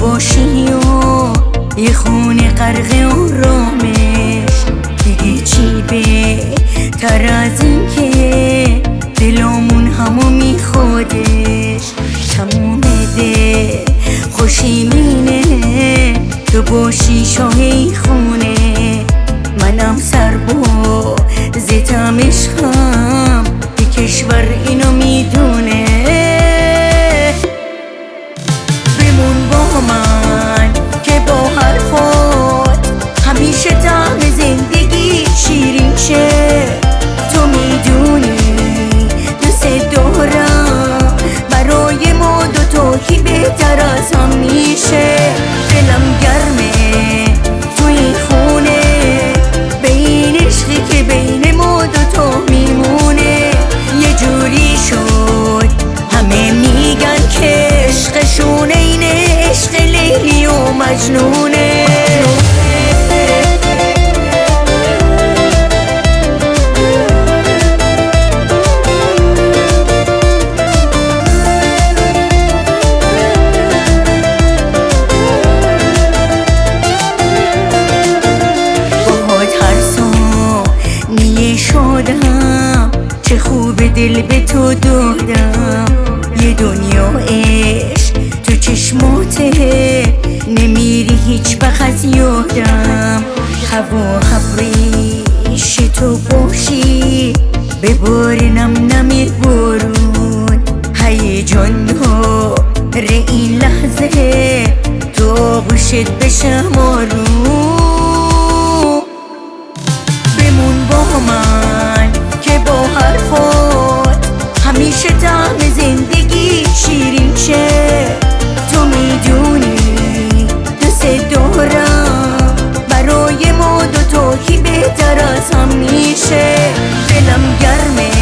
باشی و یه خونه غرق آرامش. دیگه چی بهتر از این که دلمون همو میخوادش. تموم دل خوشیمینه تو باشی شاهی خونه. منم سربازتم عشقم یه کشور اینو میدونه. بمون با من که با حرفات همیشه طعم زندگی شیرین شه. تو میدونی دوست دارم برای ما دوتا کی بهتر از هم میشه. دلم گرمه توی این خونه بین عشقی که بین ما دوتا میمونه. یه جوری شد همه میگن که عشقشون این عشق لیلی و مجنونه. چه خوب دل به تو دادم. یه دنیا عشق تو چشماته نمیری هیچ وقت از یادم. هوا ابریش تو باشی بباره نم نم بارون. هیجان داره این لحظه تو آغوشت بشم آروم. بمون با من که با حرفات همیشه طعم زندگی شیرین شه. تو میدونی دوست دارم برای ما دوتا کی بهتر از هم میشه. دلم گرمه